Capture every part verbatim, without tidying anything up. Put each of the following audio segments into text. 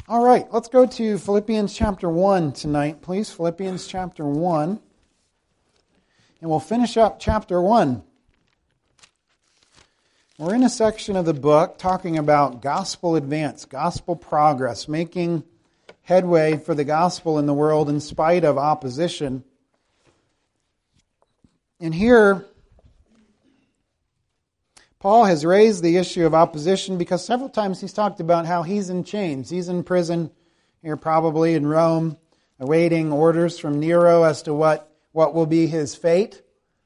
All right, let's go to Philippians chapter one tonight, please. Philippians chapter one. And we'll finish up chapter one. We're in a section of the book talking about gospel advance, gospel progress, making headway for the gospel in the world in spite of opposition. And here, Paul has raised the issue of opposition because several times he's talked about how he's in chains. He's in prison here probably in Rome, awaiting orders from Nero as to what, what will be his fate.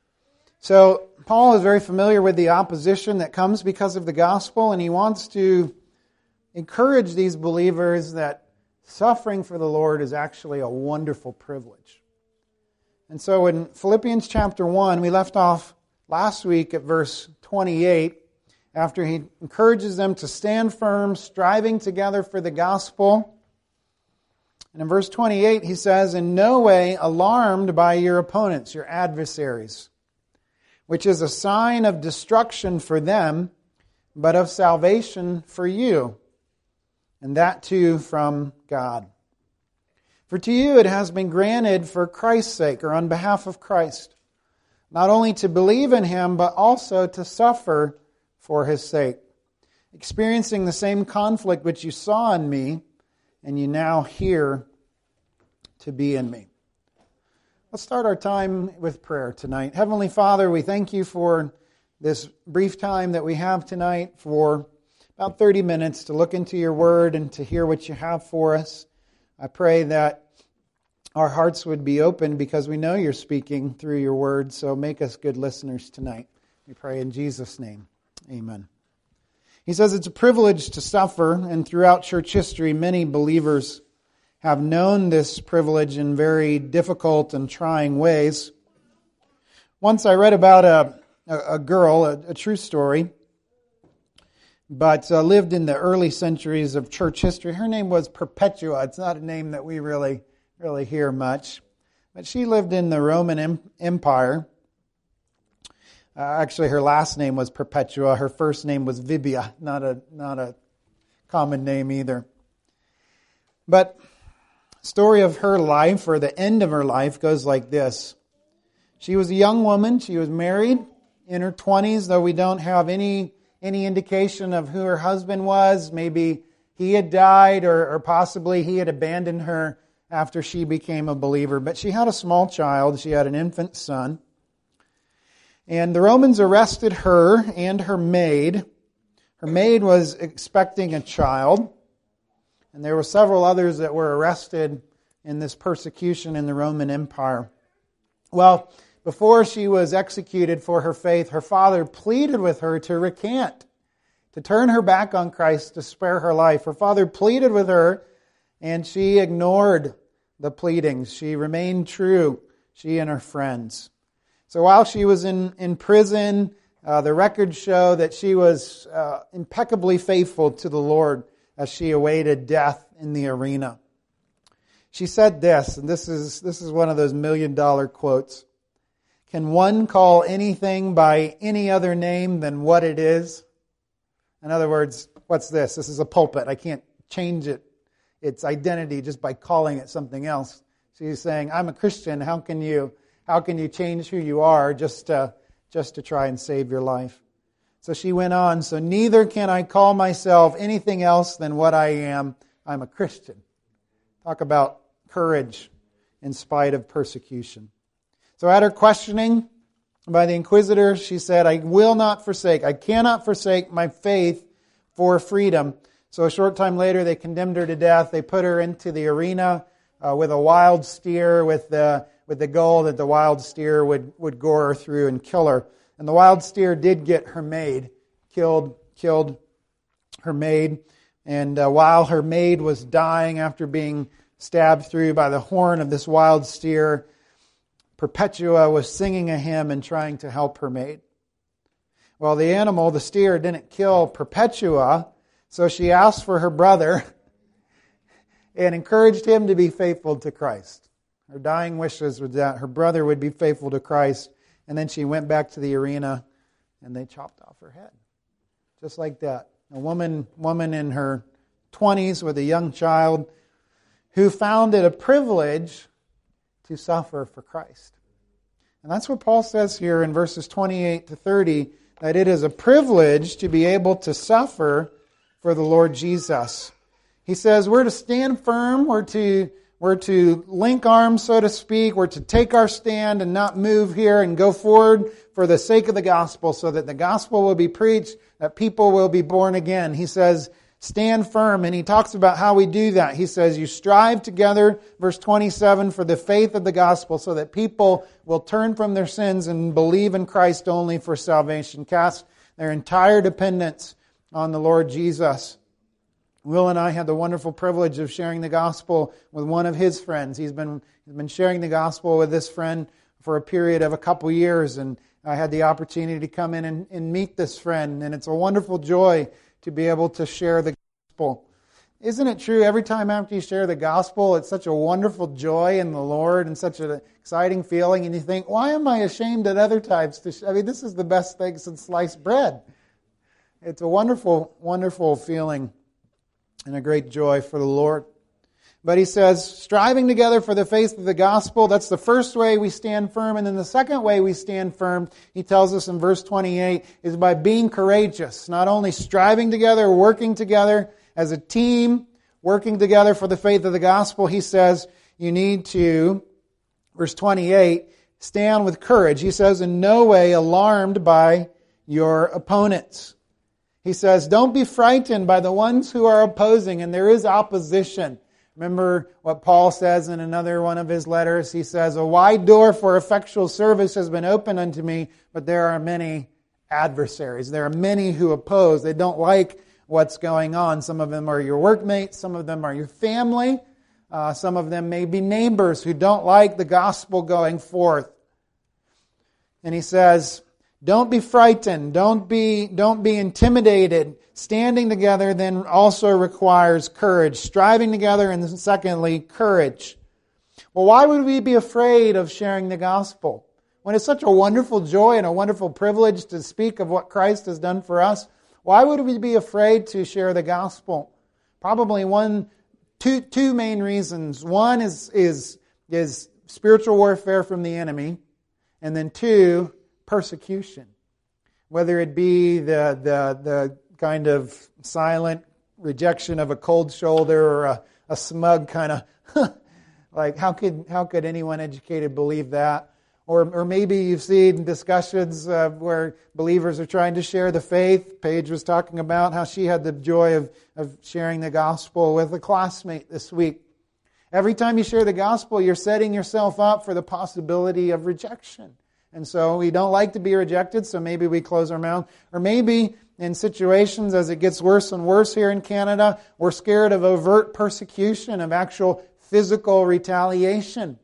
So Paul is very familiar with the opposition that comes because of the gospel, and he wants to encourage these believers that suffering for the Lord is actually a wonderful privilege. And so in Philippians chapter one, we left off last week at verse twenty-eight, after he encourages them to stand firm, striving together for the gospel. And in verse twenty-eight, he says, "In no way alarmed by your opponents, your adversaries, which is a sign of destruction for them, but of salvation for you, and that too from God. For to you it has been granted for Christ's sake," or on behalf of Christ, "not only to believe in Him, but also to suffer for His sake, experiencing the same conflict which you saw in me, and you now hear to be in me." Let's start our time with prayer tonight. Heavenly Father, we thank you for this brief time that we have tonight, for about thirty minutes to look into your word and to hear what you have for us. I pray that our hearts would be open because we know you're speaking through your word, so make us good listeners tonight. We pray in Jesus' name. Amen. He says it's a privilege to suffer, and throughout church history, many believers have known this privilege in very difficult and trying ways. Once I read about a, a, a girl, a, a true story, but uh, lived in the early centuries of church history. Her name was Perpetua. It's not a name that we really, really hear much. But she lived in the Roman Empire. Uh, actually, her last name was Perpetua. Her first name was Vibia, not a not a common name either. But the story of her life, or the end of her life, goes like this. She was a young woman. She was married in her twenties, though we don't have any any indication of who her husband was. Maybe he had died, or, or possibly he had abandoned her after she became a believer. But she had a small child. She had an infant son. And the Romans arrested her and her maid. Her maid was expecting a child. And there were several others that were arrested in this persecution in the Roman Empire. Well, before she was executed for her faith, her father pleaded with her to recant, to turn her back on Christ, to spare her life. Her father pleaded with her, and she ignored the pleadings. She remained true, she and her friends. So while she was in, in prison, uh, the records show that she was uh, impeccably faithful to the Lord as she awaited death in the arena. She said this, and this is this is one of those million dollar quotes. "Can one call anything by any other name than what it is?" In other words, what's this? This is a pulpit. I can't change it, its identity, just by calling it something else. She's saying, I'm a Christian. How can you how can you change who you are just to, just to try and save your life? So she went on, "So neither can I call myself anything else than what I am. I'm a Christian." Talk about courage in spite of persecution. So at her questioning by the inquisitor, she said, "I will not forsake, I cannot forsake my faith for freedom." So a short time later, they condemned her to death. They put her into the arena uh, with a wild steer, with the with the goal that the wild steer would, would gore her through and kill her. And the wild steer did get her maid, killed, killed her maid. And uh, while her maid was dying after being stabbed through by the horn of this wild steer, Perpetua was singing a hymn and trying to help her maid. Well, the animal, the steer, didn't kill Perpetua, so she asked for her brother and encouraged him to be faithful to Christ. Her dying wishes was that her brother would be faithful to Christ, and then she went back to the arena and they chopped off her head. Just like that. A woman, woman in her twenties with a young child who found it a privilege to suffer for Christ. And that's what Paul says here in verses twenty-eight to thirty, that it is a privilege to be able to suffer for the Lord Jesus. He says we're to stand firm, we're to, we're to link arms, so to speak, we're to take our stand and not move here and go forward for the sake of the gospel, so that the gospel will be preached, that people will be born again. He says, stand firm, and he talks about how we do that. He says, you strive together, verse twenty-seven, for the faith of the gospel, so that people will turn from their sins and believe in Christ only for salvation. Cast their entire dependence on the Lord Jesus. Will and I had the wonderful privilege of sharing the gospel with one of his friends. He's been, he's been sharing the gospel with this friend for a period of a couple years, and I had the opportunity to come in and, and meet this friend, and it's a wonderful joy to be able to share the gospel. Isn't it true, every time after you share the gospel, it's such a wonderful joy in the Lord and such an exciting feeling, and you think, why am I ashamed at other times to sh- I mean, this is the best thing since sliced bread. It's a wonderful, wonderful feeling and a great joy for the Lord. But he says, striving together for the faith of the gospel, that's the first way we stand firm. And then the second way we stand firm, he tells us in verse twenty-eight, is by being courageous. Not only striving together, working together as a team, working together for the faith of the gospel, he says, you need to, verse twenty-eight, stand with courage. He says, in no way alarmed by your opponents. He says, don't be frightened by the ones who are opposing, and there is opposition. Remember what Paul says in another one of his letters. He says, a wide door for effectual service has been opened unto me, but there are many adversaries. There are many who oppose. They don't like what's going on. Some of them are your workmates. Some of them are your family. Uh, some of them may be neighbors who don't like the gospel going forth. And he says, don't be frightened. Don't be, don't be intimidated. Standing together then also requires courage. Striving together, and then secondly, courage. Well, why would we be afraid of sharing the gospel? When it's such a wonderful joy and a wonderful privilege to speak of what Christ has done for us, why would we be afraid to share the gospel? Probably one, two, two main reasons. One is, is, is spiritual warfare from the enemy, and then two, persecution. Whether it be the, the, the kind of silent rejection of a cold shoulder or a, a smug kind of, like how could how could anyone educated believe that? Or or maybe you've seen discussions uh, where believers are trying to share the faith. Paige was talking about how she had the joy of, of sharing the gospel with a classmate this week. Every time you share the gospel, you're setting yourself up for the possibility of rejection. And so we don't like to be rejected, so maybe we close our mouth. Or maybe in situations as it gets worse and worse here in Canada, we're scared of overt persecution, of actual physical retaliation.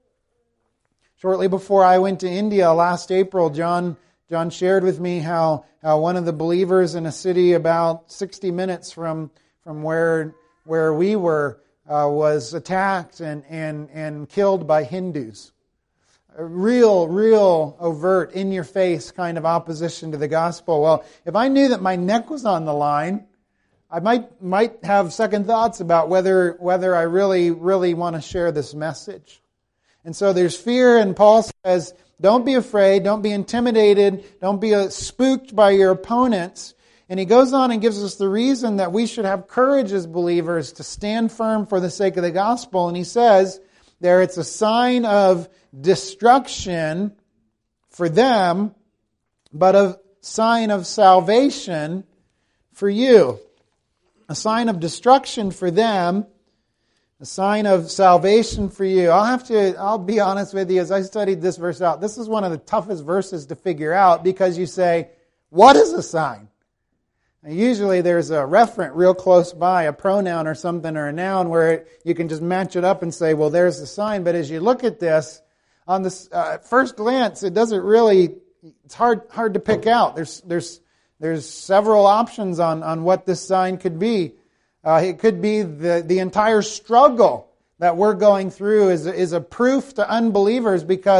Shortly before I went to India last April, John John shared with me how, how one of the believers in a city about sixty minutes from from where where we were uh, was attacked and, and, and killed by Hindus. A real, real overt, in-your-face kind of opposition to the gospel. Well, if I knew that my neck was on the line, I might might have second thoughts about whether whether I really, really want to share this message. And so there's fear, and Paul says, don't be afraid, don't be intimidated, don't be spooked by your opponents. And he goes on and gives us the reason that we should have courage as believers to stand firm for the sake of the gospel. And he says there it's a sign of destruction for them, but a sign of salvation for you. A sign of destruction for them, a sign of salvation for you. I'll have to, I'll be honest with you, as I studied this verse out, this is one of the toughest verses to figure out, because you say, what is a sign? Now, usually there's a referent real close by, a pronoun or something or a noun, where it, you can just match it up and say, well, there's the sign. But as you look at this, on the uh, first glance, it doesn't really, it's hard hard to pick out. There's there's there's several options on, on what this sign could be. Uh, it could be the, the entire struggle that we're going through is, is a proof to unbelievers, because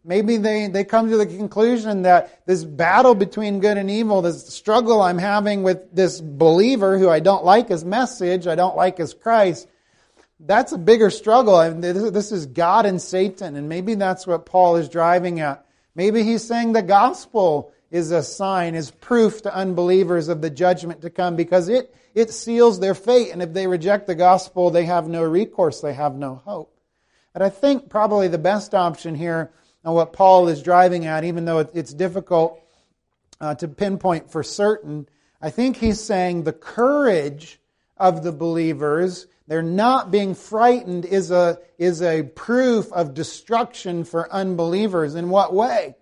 Maybe they, they come to the conclusion that this battle between good and evil, this struggle I'm having with this believer who I don't like his message, I don't like his Christ, that's a bigger struggle. This is God and Satan, and maybe that's what Paul is driving at. Maybe he's saying the gospel is a sign, is proof to unbelievers of the judgment to come, because it, it seals their fate, and if they reject the gospel, they have no recourse, they have no hope. And I think probably the best option here, and what Paul is driving at, even though it's difficult uh, to pinpoint for certain, I think he's saying the courage of the believers, they're not being frightened, is a, is a proof of destruction for unbelievers. In what way?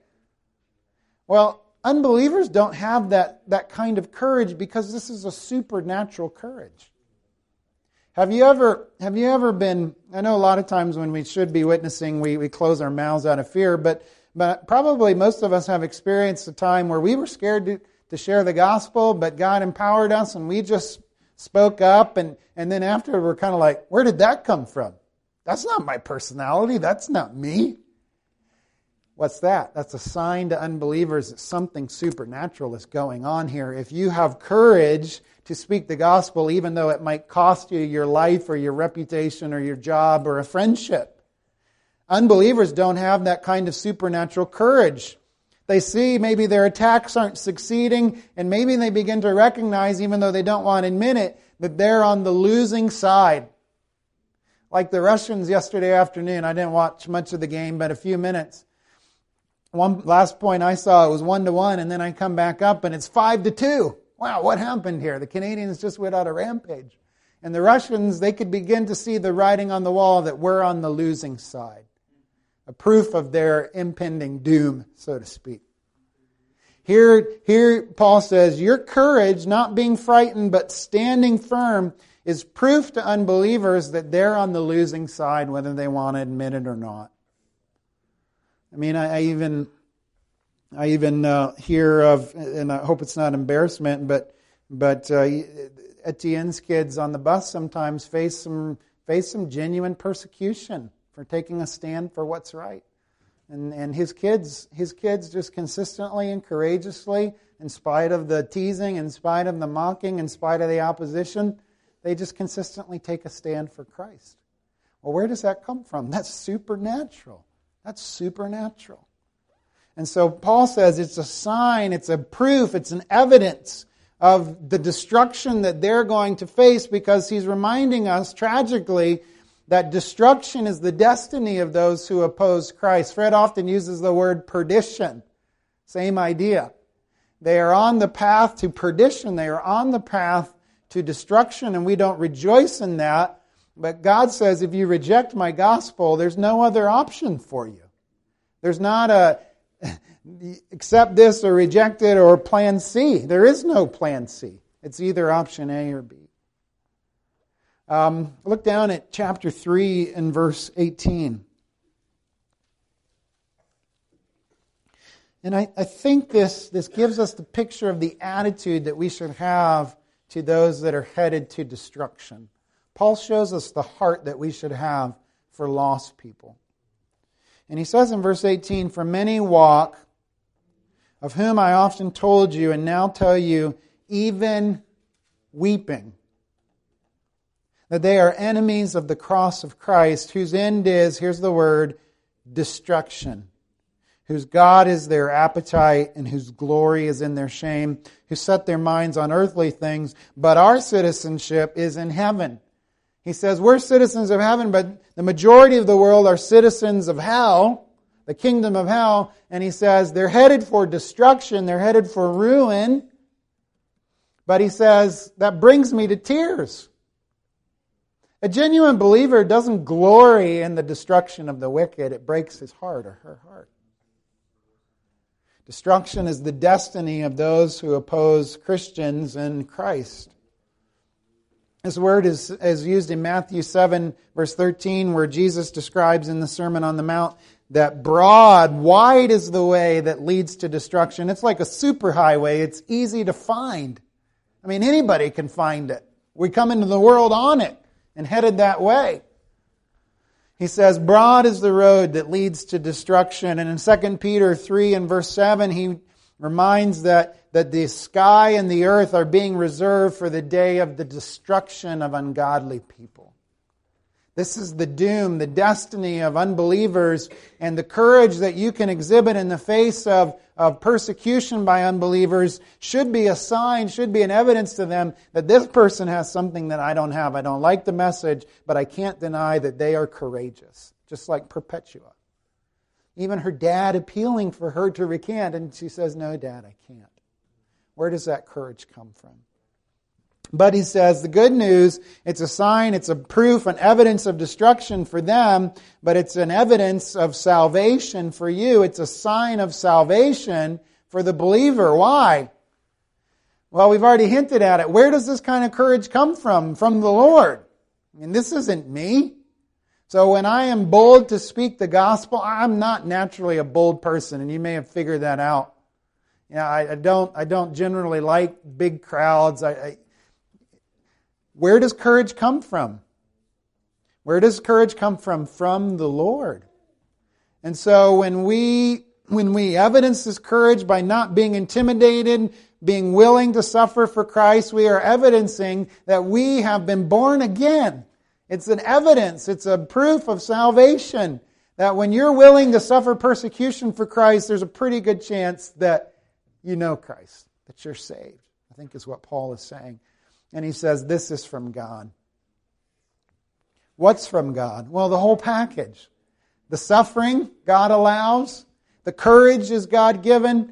Well, unbelievers don't have that, that kind of courage because this is a supernatural courage. Have you ever have you ever been, I know a lot of times when we should be witnessing, we, we close our mouths out of fear, but, but probably most of us have experienced a time where we were scared to, to share the gospel, but God empowered us and we just spoke up, and, and then after we're kind of like, where did that come from? That's not my personality. That's not me. What's that? That's a sign to unbelievers that something supernatural is going on here. If you have courage to speak the gospel, even though it might cost you your life or your reputation or your job or a friendship. Unbelievers don't have that kind of supernatural courage. They see maybe their attacks aren't succeeding, and maybe they begin to recognize, even though they don't want to admit it, that they're on the losing side. Like the Russians yesterday afternoon, I didn't watch much of the game, but a few minutes. One last point I saw, it was one to one, and then I come back up and it's five to two. Wow, what happened here? The Canadians just went on a rampage. And the Russians, they could begin to see the writing on the wall that we're on the losing side. A proof of their impending doom, so to speak. Here, here Paul says, your courage, not being frightened, but standing firm, is proof to unbelievers that they're on the losing side, whether they want to admit it or not. I mean, I, I even, I even uh, hear of, and I hope it's not embarrassment, but but uh, Etienne's kids on the bus sometimes face some face some genuine persecution for taking a stand for what's right, and and his kids his kids just consistently and courageously, in spite of the teasing, in spite of the mocking, in spite of the opposition, they just consistently take a stand for Christ. Well, where does that come from? That's supernatural. That's supernatural. And so Paul says it's a sign, it's a proof, it's an evidence of the destruction that they're going to face, because he's reminding us tragically that destruction is the destiny of those who oppose Christ. Fred often uses the word perdition. Same idea. They are on the path to perdition. They are on the path to destruction, and we don't rejoice in that. But God says, if you reject my gospel, there's no other option for you. There's not a accept this or reject it or plan C. There is no plan C. It's either option A or B. Um, look down at chapter three and verse eighteen. And I, I think this, this gives us the picture of the attitude that we should have to those that are headed to destruction. Paul shows us the heart that we should have for lost people. And he says in verse eighteen, for many walk, of whom I often told you and now tell you, even weeping, that they are enemies of the cross of Christ, whose end is, here's the word, destruction, whose God is their appetite and whose glory is in their shame, who set their minds on earthly things, but our citizenship is in heaven. He says we're citizens of heaven, but the majority of the world are citizens of hell, the kingdom of hell. And he says they're headed for destruction, they're headed for ruin. But he says, that brings me to tears. A genuine believer doesn't glory in the destruction of the wicked. It breaks his heart or her heart. Destruction is the destiny of those who oppose Christians in Christ. This word is, is used in Matthew seven, verse thirteen, where Jesus describes in the Sermon on the Mount that broad, wide is the way that leads to destruction. It's like a superhighway. It's easy to find. I mean, anybody can find it. We come into the world on it and headed that way. He says, broad is the road that leads to destruction. And in Second Peter three and verse seven, he reminds that, that the sky and the earth are being reserved for the day of the destruction of ungodly people. This is the doom, the destiny of unbelievers, and the courage that you can exhibit in the face of, of persecution by unbelievers should be a sign, should be an evidence to them that this person has something that I don't have. I don't like the message, but I can't deny that they are courageous, just like Perpetua. Even her dad appealing for her to recant, and she says, no, Dad, I can't. Where does that courage come from? But he says, the good news, it's a sign, it's a proof, an evidence of destruction for them, but it's an evidence of salvation for you. It's a sign of salvation for the believer. Why? Well, we've already hinted at it. Where does this kind of courage come from? From the Lord. I mean, this isn't me. So when I am bold to speak the gospel, I'm not naturally a bold person, and you may have figured that out. Yeah, I, I don't. I don't generally like big crowds. I, I, where does courage come from? Where does courage come from? From the Lord. And so when we when we evidence this courage by not being intimidated, being willing to suffer for Christ, we are evidencing that we have been born again. It's an evidence, it's a proof of salvation, that when you're willing to suffer persecution for Christ, there's a pretty good chance that you know Christ, that you're saved. I think is what Paul is saying. And he says, this is from God. What's from God? Well, the whole package. The suffering God allows, the courage is God-given,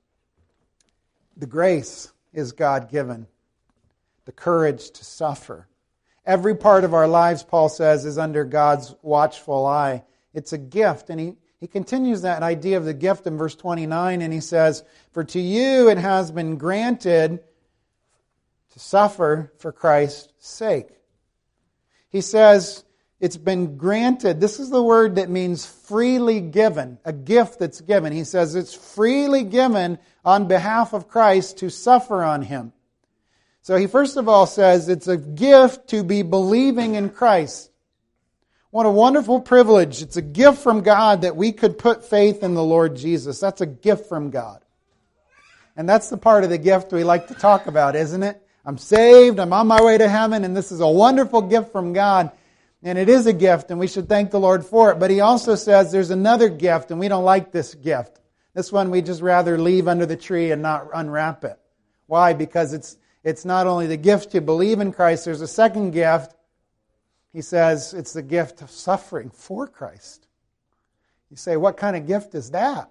the grace is God-given, the courage to suffer. Every part of our lives, Paul says, is under God's watchful eye. It's a gift. And he, he continues that idea of the gift in verse twenty-nine, and he says, for to you it has been granted to suffer for Christ's sake. He says, it's been granted. This is the word that means freely given, a gift that's given. He says it's freely given on behalf of Christ to suffer on Him. So he first of all says it's a gift to be believing in Christ. What a wonderful privilege. It's a gift from God that we could put faith in the Lord Jesus. That's a gift from God. And that's the part of the gift we like to talk about, isn't it? I'm saved, I'm on my way to heaven, and this is a wonderful gift from God. And it is a gift, and we should thank the Lord for it. But he also says there's another gift, and we don't like this gift. This one we just rather leave under the tree and not unwrap it. Why? Because it's It's not only the gift to believe in Christ, there's a second gift. He says it's the gift of suffering for Christ. You say, what kind of gift is that?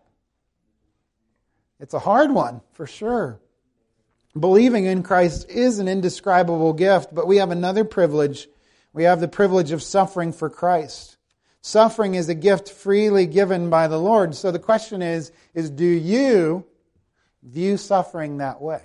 It's a hard one, for sure. Believing in Christ is an indescribable gift, but we have another privilege. We have the privilege of suffering for Christ. Suffering is a gift freely given by the Lord. So the question is, is do you view suffering that way?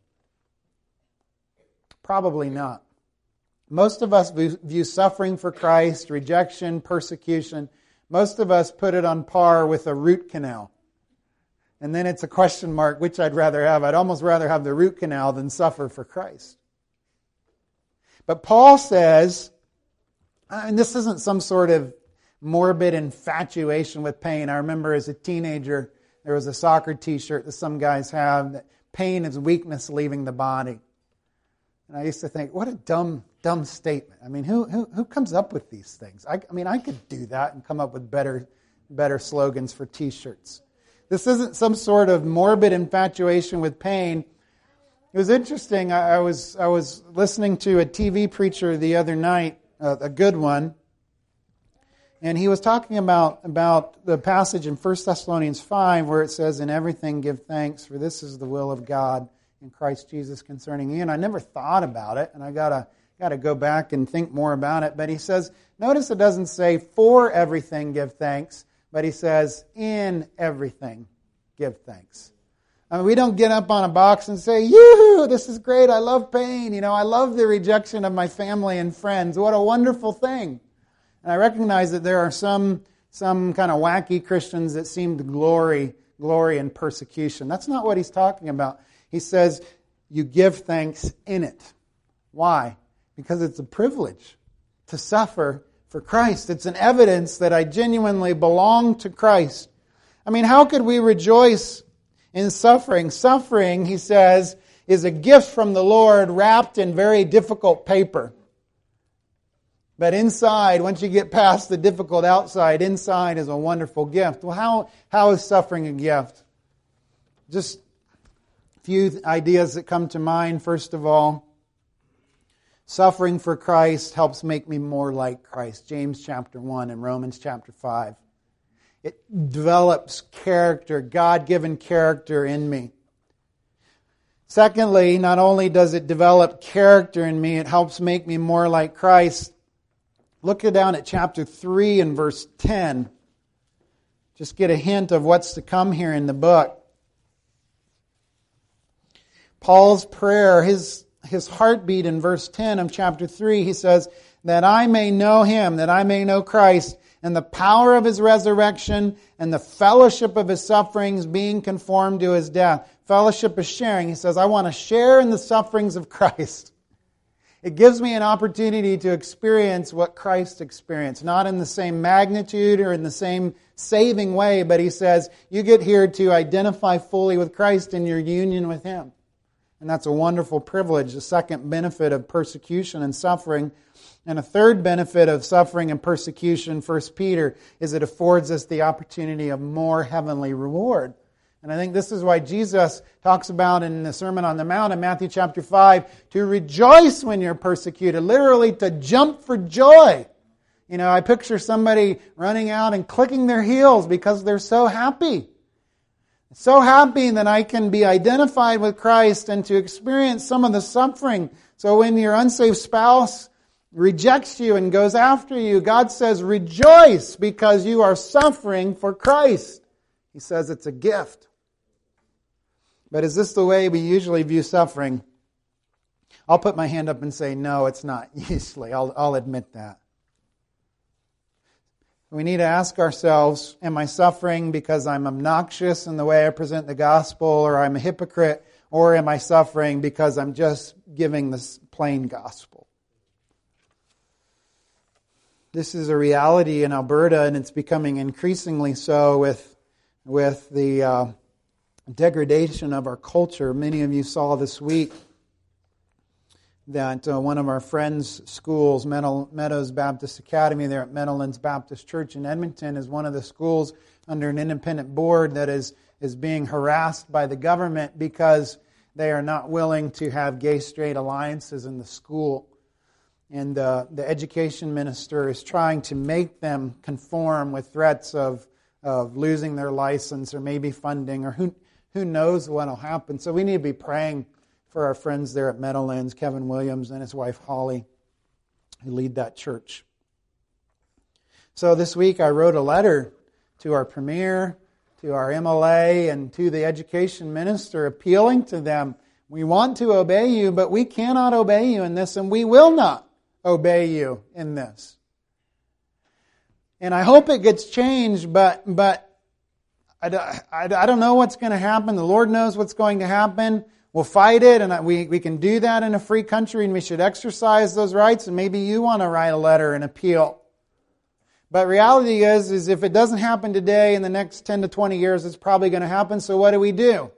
Probably not. Most of us view suffering for Christ, rejection, persecution, most of us put it on par with a root canal. And then it's a question mark, which I'd rather have. I'd almost rather have the root canal than suffer for Christ. But Paul says, and this isn't some sort of morbid infatuation with pain. I remember as a teenager, there was a soccer t-shirt that some guys have, that pain is weakness leaving the body. And I used to think, what a dumb, dumb statement. I mean, who who, who comes up with these things? I, I mean, I could do that and come up with better, better slogans for t-shirts. This isn't some sort of morbid infatuation with pain. It was interesting. I, I was I was listening to a T V preacher the other night, uh, a good one, and he was talking about, about the passage in First Thessalonians five where it says, in everything give thanks, for this is the will of God in Christ Jesus concerning you. And I never thought about it, and I gotta gotta go back and think more about it. But he says, notice it doesn't say for everything give thanks, but he says in everything give thanks. I mean, we don't get up on a box and say, yoo-hoo, this is great, I love pain, you know, I love the rejection of my family and friends. What a wonderful thing. And I recognize that there are some some kind of wacky Christians that seem to glory glory in persecution. That's not what he's talking about. He says, you give thanks in it. Why? Because it's a privilege to suffer for Christ. It's an evidence that I genuinely belong to Christ. I mean, how could we rejoice in suffering? Suffering, he says, is a gift from the Lord wrapped in very difficult paper. But inside, once you get past the difficult outside, inside is a wonderful gift. Well, how, how is suffering a gift? Just a few ideas that come to mind. First of all, suffering for Christ helps make me more like Christ. James chapter one and Romans chapter five. It develops character, God-given character in me. Secondly, not only does it develop character in me, it helps make me more like Christ. Look down at chapter three and verse ten. Just get a hint of what's to come here in the book. Paul's prayer, his, his heartbeat in verse ten of chapter three, he says, that I may know Him, that I may know Christ, and the power of His resurrection, and the fellowship of His sufferings, being conformed to His death. Fellowship is sharing. He says, I want to share in the sufferings of Christ. It gives me an opportunity to experience what Christ experienced. Not in the same magnitude or in the same saving way, but he says, you get here to identify fully with Christ in your union with Him. And that's a wonderful privilege. The second benefit of persecution and suffering. And a third benefit of suffering and persecution, First Peter, is it affords us the opportunity of more heavenly reward. And I think this is why Jesus talks about in the Sermon on the Mount in Matthew chapter five, to rejoice when you're persecuted, literally to jump for joy. You know, I picture somebody running out and clicking their heels because they're so happy. So happy that I can be identified with Christ and to experience some of the suffering. So when your unsaved spouse rejects you and goes after you, God says, rejoice because you are suffering for Christ. He says it's a gift. But is this the way we usually view suffering? I'll put my hand up and say, no, it's not usually. I'll, I'll admit that. We need to ask ourselves, am I suffering because I'm obnoxious in the way I present the gospel, or I'm a hypocrite, or am I suffering because I'm just giving this plain gospel? This is a reality in Alberta, and it's becoming increasingly so with, with the uh, degradation of our culture. Many of you saw this week that uh, one of our friends' schools, Meadows Baptist Academy there at Meadowlands Baptist Church in Edmonton, is one of the schools under an independent board that is, is being harassed by the government because they are not willing to have gay-straight alliances in the school. And uh, the education minister is trying to make them conform with threats of, of losing their license or maybe funding, or who, who knows what will happen. So we need to be praying for our friends there at Meadowlands, Kevin Williams and his wife Holly, who lead that church. So this week I wrote a letter to our premier, to our M L A, and to the education minister, appealing to them. We want to obey you, but we cannot obey you in this, and we will not obey you in this. And I hope it gets changed, but but I, I, I don't know what's going to happen. The Lord knows what's going to happen. We'll fight it, and we, we can do that in a free country, and we should exercise those rights, and maybe you want to write a letter and appeal. But reality is, is if it doesn't happen today, in the next ten to twenty years, it's probably going to happen, so what do we do?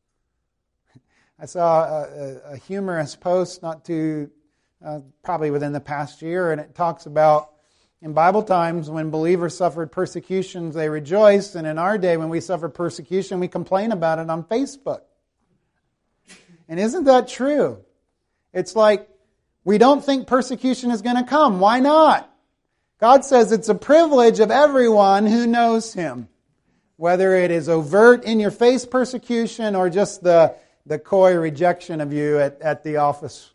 I saw a, a, a humorous post not too, uh, probably within the past year, and it talks about in Bible times when believers suffered persecutions, they rejoiced, and in our day when we suffer persecution, we complain about it on Facebook. And isn't that true? It's like we don't think persecution is going to come. Why not? God says it's a privilege of everyone who knows Him. Whether it is overt, in-your-face persecution or just the, the coy rejection of you at, at the office.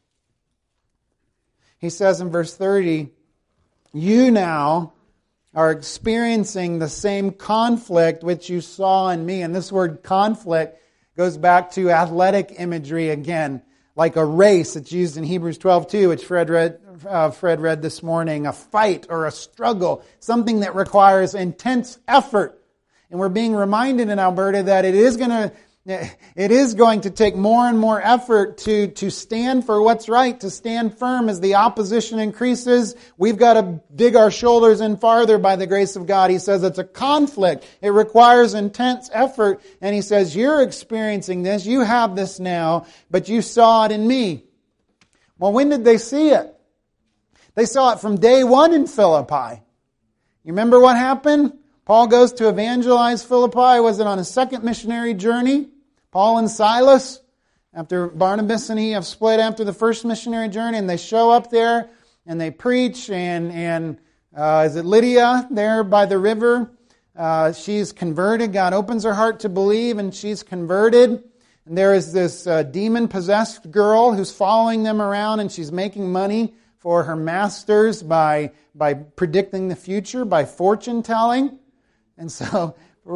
He says in verse thirty, you now are experiencing the same conflict which you saw in me. And this word conflict goes back to athletic imagery again, like a race. It's used in Hebrews twelve two, which Fred read, uh, Fred read this morning, a fight or a struggle, something that requires intense effort. And we're being reminded in Alberta that it is going to It is going to take more and more effort to, to stand for what's right, to stand firm as the opposition increases. We've got to dig our shoulders in farther by the grace of God. He says it's a conflict. It requires intense effort. And he says, you're experiencing this. You have this now, but you saw it in me. Well, when did they see it? They saw it from day one in Philippi. You remember what happened? Paul goes to evangelize Philippi. Was it on his second missionary journey? Paul and Silas, after Barnabas and he have split after the first missionary journey, and they show up there and they preach. And and uh, is it Lydia there by the river? Uh, she's converted. God opens her heart to believe, and she's converted. And there is this uh, demon-possessed girl who's following them around, and she's making money for her masters by by predicting the future, by fortune telling. And so,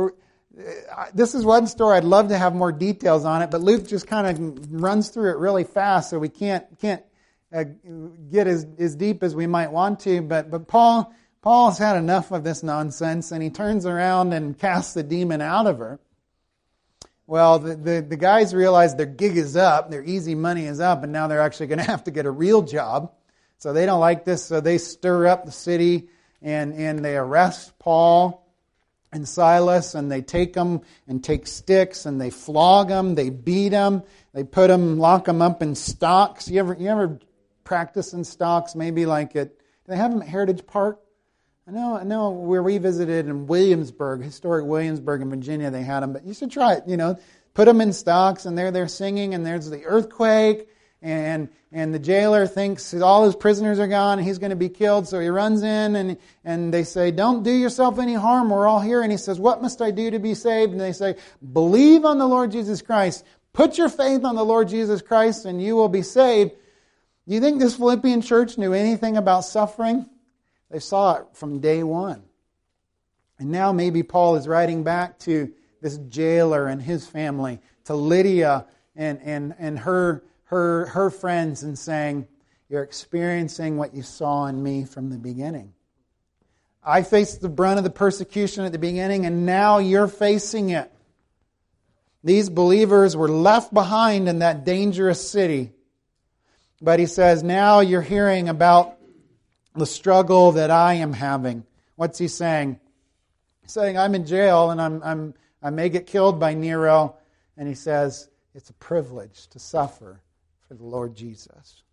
this is one story. I'd love to have more details on it, but Luke just kind of runs through it really fast, so we can't can't uh, get as, as deep as we might want to. But but Paul Paul's had enough of this nonsense, and he turns around and casts the demon out of her. Well, the, the, the guys realize their gig is up, their easy money is up, and now they're actually going to have to get a real job. So they don't like this, so they stir up the city, and, and they arrest Paul and Silas, and they take them and take sticks, and they flog them, they beat them, they put them, lock them up in stocks. You ever you ever practice in stocks? Maybe like at, do they have them at Heritage Park? I know, I know where we visited in Williamsburg, historic Williamsburg in Virginia, they had them, but you should try it, you know. Put them in stocks, and they're there singing, and there's the earthquake, and and the jailer thinks all his prisoners are gone, and he's going to be killed, so he runs in, and and they say, don't do yourself any harm, we're all here. And he says, what must I do to be saved? And they say, believe on the Lord Jesus Christ. Put your faith on the Lord Jesus Christ, and you will be saved. Do you think this Philippian church knew anything about suffering? They saw it from day one. And now maybe Paul is writing back to this jailer and his family, to Lydia and, and, and her, her, her friends, and saying, you're experiencing what you saw in me from the beginning. I faced the brunt of the persecution at the beginning, and now you're facing it. These believers were left behind in that dangerous city. But he says, now you're hearing about the struggle that I am having. What's he saying? He's saying, I'm in jail, and I'm, I'm, I may get killed by Nero. And he says, it's a privilege to suffer for the Lord Jesus.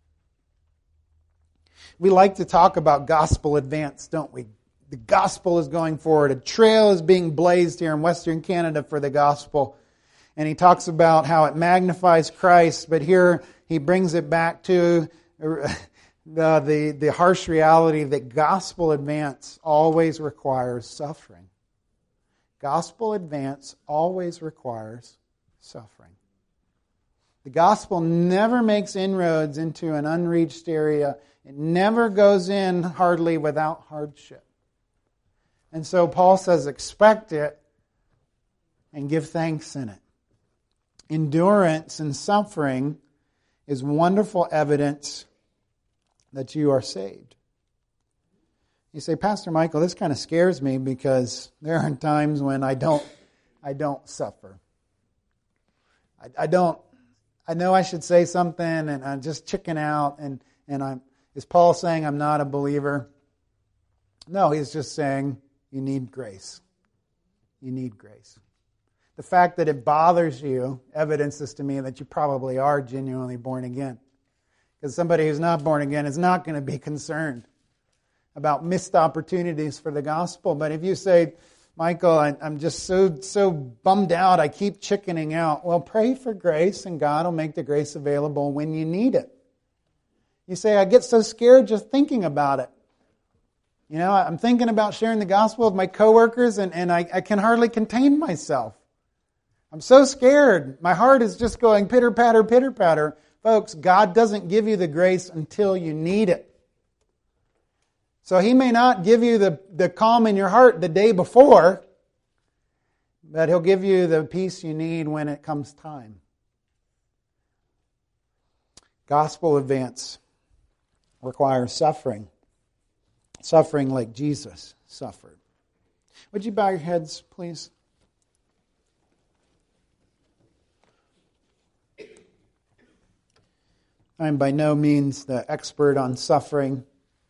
We like to talk about gospel advance, don't we? The gospel is going forward. A trail is being blazed here in Western Canada for the gospel. And he talks about how it magnifies Christ, but here he brings it back to The, the, the harsh reality that gospel advance always requires suffering. Gospel advance always requires suffering. The gospel never makes inroads into an unreached area. It never goes in hardly without hardship. And so Paul says, expect it and give thanks in it. Endurance and suffering is wonderful evidence that you are saved. You say, Pastor Michael, this kind of scares me because there are times when I don't, I don't suffer. I, I don't. I know I should say something, and I'm just chicken out. And and I'm. Is Paul saying I'm not a believer? No, he's just saying you need grace. You need grace. The fact that it bothers you evidences to me that you probably are genuinely born again. Because somebody who's not born again is not going to be concerned about missed opportunities for the gospel. But if you say, Michael, I, I'm just so so bummed out, I keep chickening out. Well, pray for grace, and God will make the grace available when you need it. You say, I get so scared just thinking about it. You know, I'm thinking about sharing the gospel with my coworkers, and, and I, I can hardly contain myself. I'm so scared. My heart is just going pitter-patter, pitter-patter. Folks, God doesn't give you the grace until you need it. So He may not give you the, the calm in your heart the day before, but He'll give you the peace you need when it comes time. Gospel advance requires suffering. Suffering like Jesus suffered. Would you bow your heads, please? I'm by no means the expert on suffering,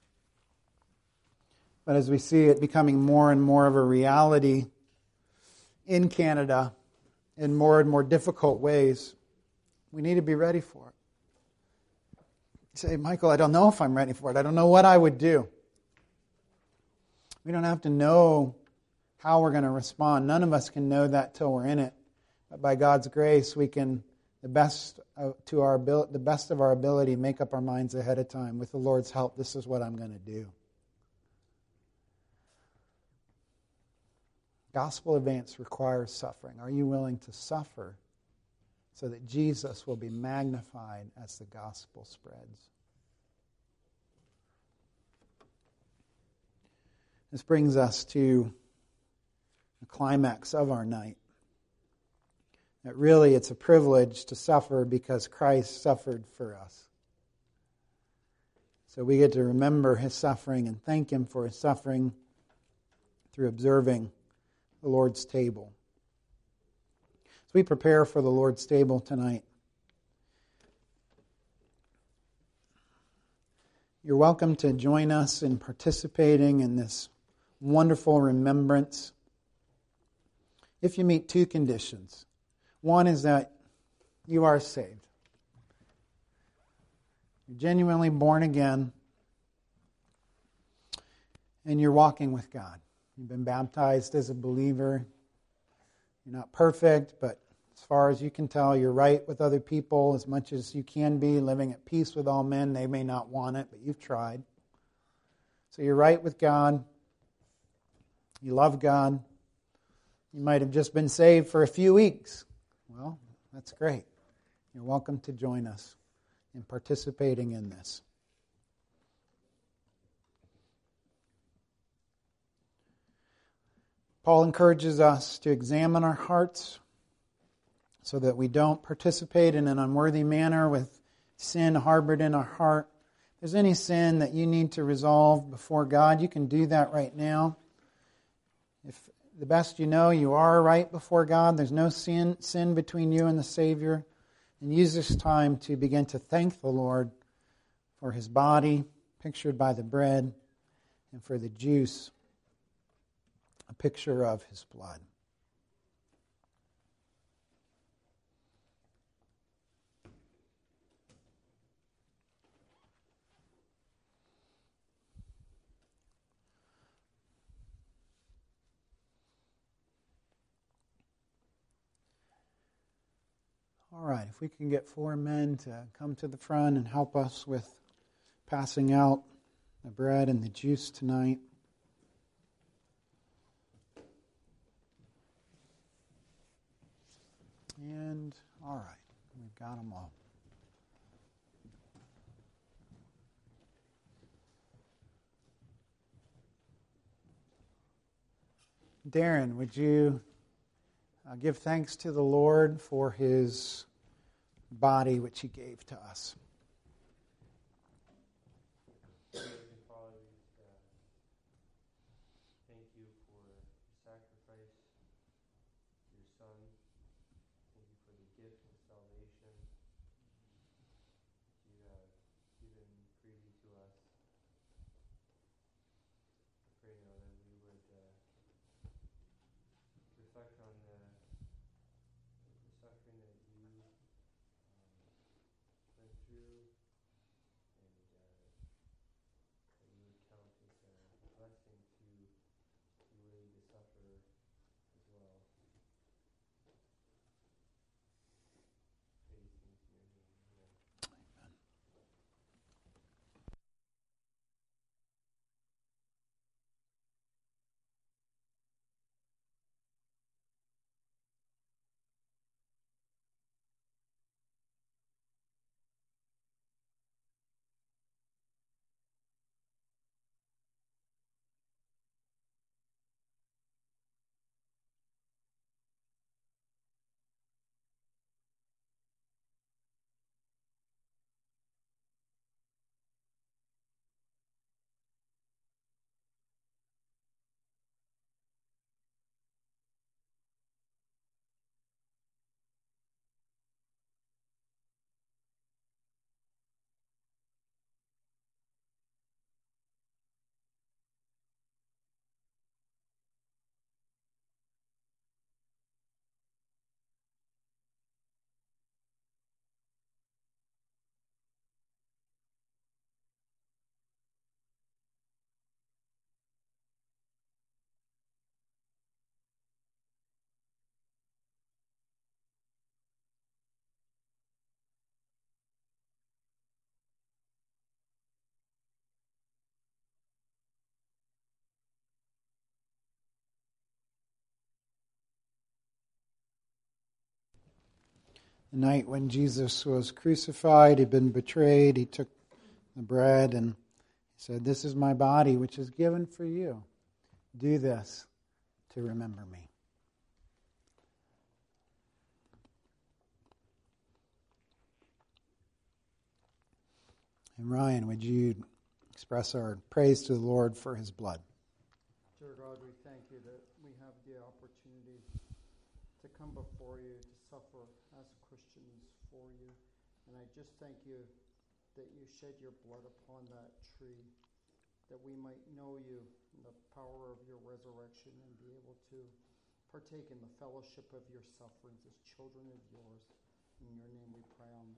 but as we see it becoming more and more of a reality in Canada in more and more difficult ways, we need to be ready for it. You say, Michael, I don't know if I'm ready for it. I don't know what I would do. We don't have to know how we're going to respond. None of us can know that till we're in it. But by God's grace, we can, the best of, to our abil- the best of our ability, make up our minds ahead of time. With the Lord's help, this is what I'm going to do. Gospel advance requires suffering. Are you willing to suffer so that Jesus will be magnified as the gospel spreads? This brings us to the climax of our night. That really it's a privilege to suffer because Christ suffered for us. So we get to remember His suffering and thank Him for His suffering through observing the Lord's table. As we prepare for the Lord's table tonight, you're welcome to join us in participating in this wonderful remembrance if you meet two conditions. One is that you are saved. You're genuinely born again, and you're walking with God. You've been baptized as a believer. You're not perfect, but as far as you can tell, you're right with other people as much as you can be, living at peace with all men. They may not want it, but you've tried. So you're right with God. You love God. You might have just been saved for a few weeks. Well, that's great. You're welcome to join us in participating in this. Paul encourages us to examine our hearts so that we don't participate in an unworthy manner with sin harbored in our heart. If there's any sin that you need to resolve before God, you can do that right now. If the best you know, you are right before God, there's no sin, sin between you and the Savior, and use this time to begin to thank the Lord for His body, pictured by the bread, and for the juice, a picture of His blood. All right, if we can get four men to come to the front and help us with passing out the bread and the juice tonight. And, all right, we've got them all. Darren, would you uh, give thanks to the Lord for His body which He gave to us? The night when Jesus was crucified, he'd been betrayed, he took the bread and he said, "This is my body, which is given for you. Do this to remember me." And Ryan, would you express our praise to the Lord for his blood? Dear God, we thank you that we have the opportunity to come before you, to suffer as Christians for you. And I just thank you that you shed your blood upon that tree, that we might know you and the power of your resurrection and be able to partake in the fellowship of your sufferings as children of yours. In your name we pray, amen.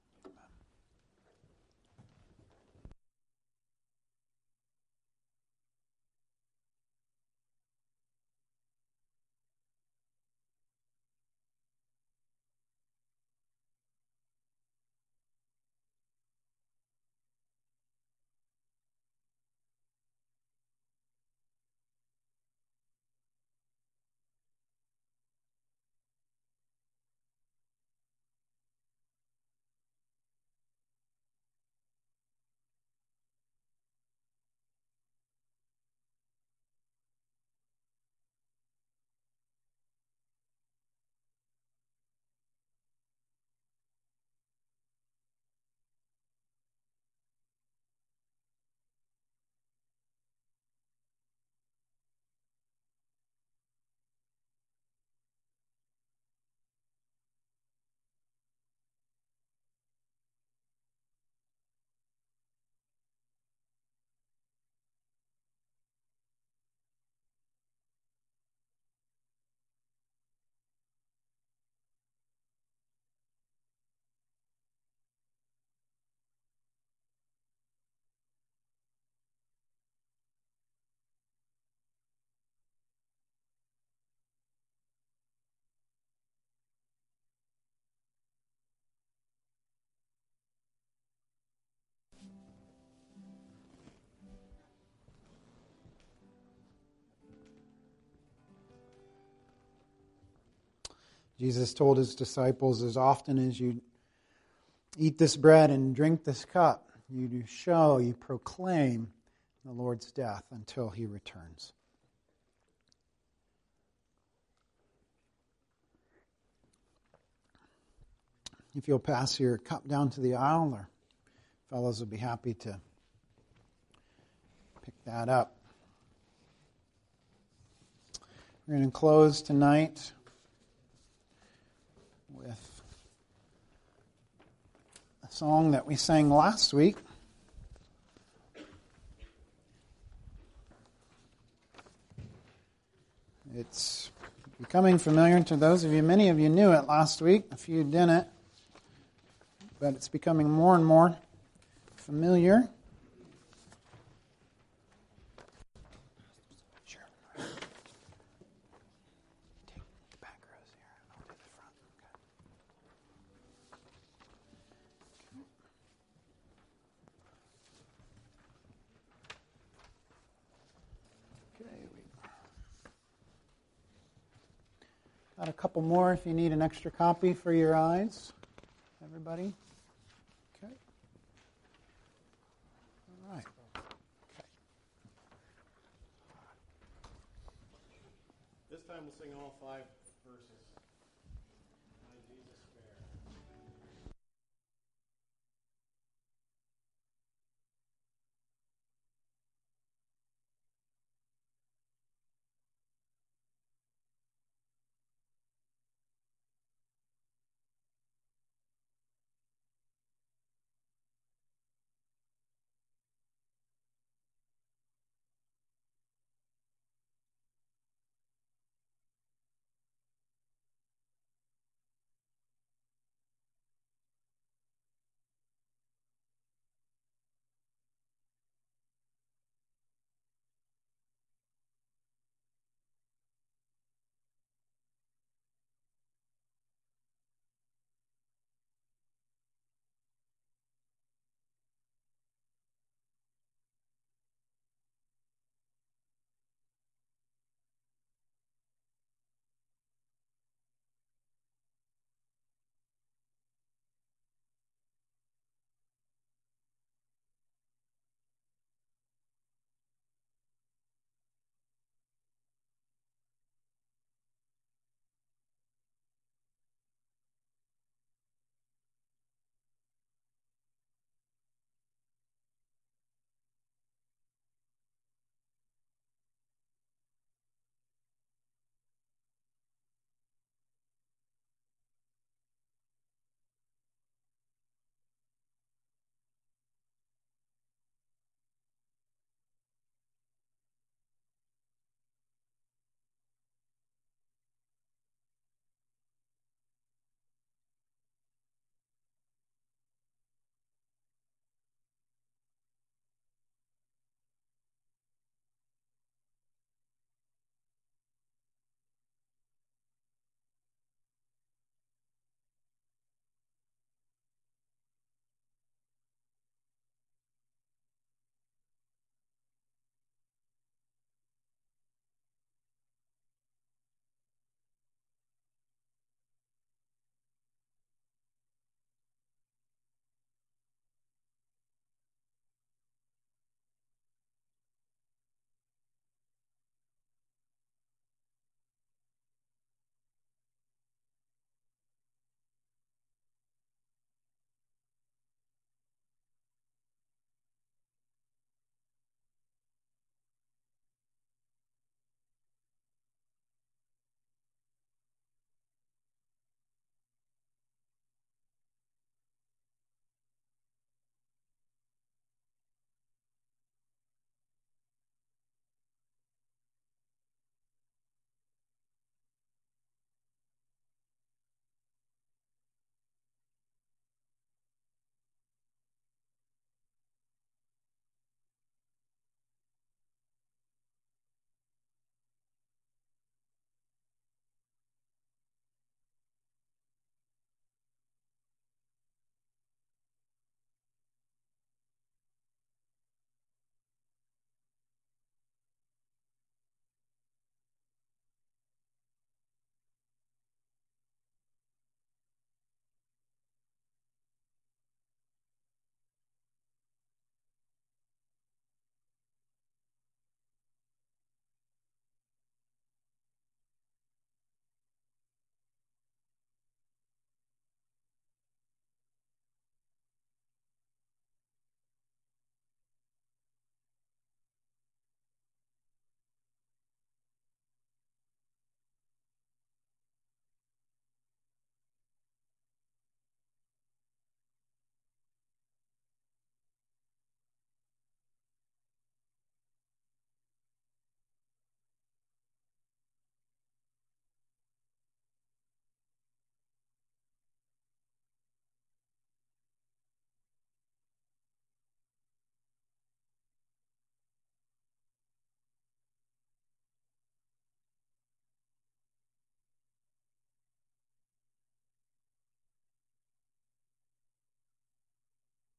Jesus told his disciples, as often as you eat this bread and drink this cup, you do show, you proclaim the Lord's death until he returns. If you'll pass your cup down to the aisle, our fellows will be happy to pick that up. We're going to close tonight with a song that we sang last week. It's becoming familiar to those of you. Many of you knew it last week, a few didn't, but it's becoming more and more familiar. Got a couple more if you need an extra copy for your eyes. Everybody? Okay. All right. Okay. This time we'll sing all five verses. My Jesus fair.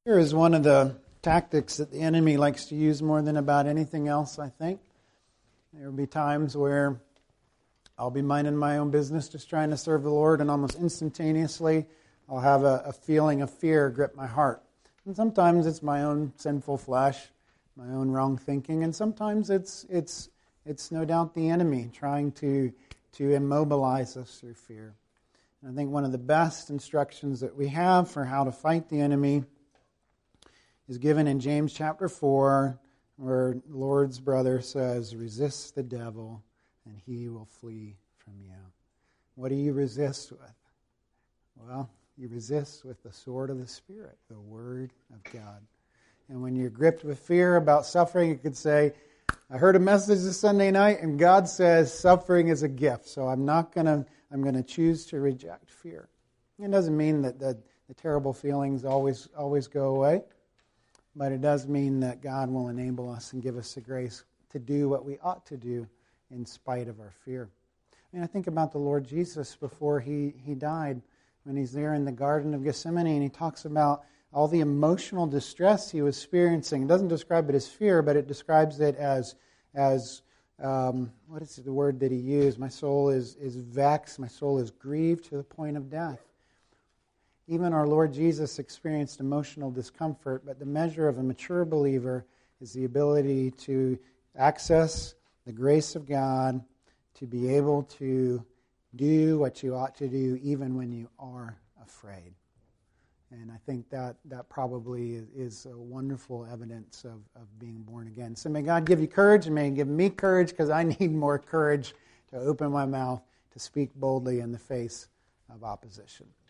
Fear is one of the tactics that the enemy likes to use more than about anything else, I think. There will be times where I'll be minding my own business, just trying to serve the Lord, and almost instantaneously I'll have a, a feeling of fear grip my heart. And sometimes it's my own sinful flesh, my own wrong thinking, and sometimes it's it's it's no doubt the enemy trying to to immobilize us through fear. And I think one of the best instructions that we have for how to fight the enemy is given in James chapter four, where the Lord's brother says, "Resist the devil, and he will flee from you." What do you resist with? Well, you resist with the sword of the Spirit, the Word of God. And when you're gripped with fear about suffering, you could say, I heard a message this Sunday night, and God says suffering is a gift, so I'm not going to, I'm going to choose to reject fear. It doesn't mean that the, the terrible feelings always, always go away, but it does mean that God will enable us and give us the grace to do what we ought to do in spite of our fear. I mean, I think about the Lord Jesus before he, he died, when he's there in the Garden of Gethsemane, and he talks about all the emotional distress he was experiencing. It doesn't describe it as fear, but it describes it as, as um, what is the word that he used? My soul is, is vexed, my soul is grieved to the point of death. Even our Lord Jesus experienced emotional discomfort, but the measure of a mature believer is the ability to access the grace of God, to be able to do what you ought to do even when you are afraid. And I think that that probably is, is a wonderful evidence of, of being born again. So may God give you courage, and may He give me courage, because I need more courage to open my mouth to speak boldly in the face of opposition.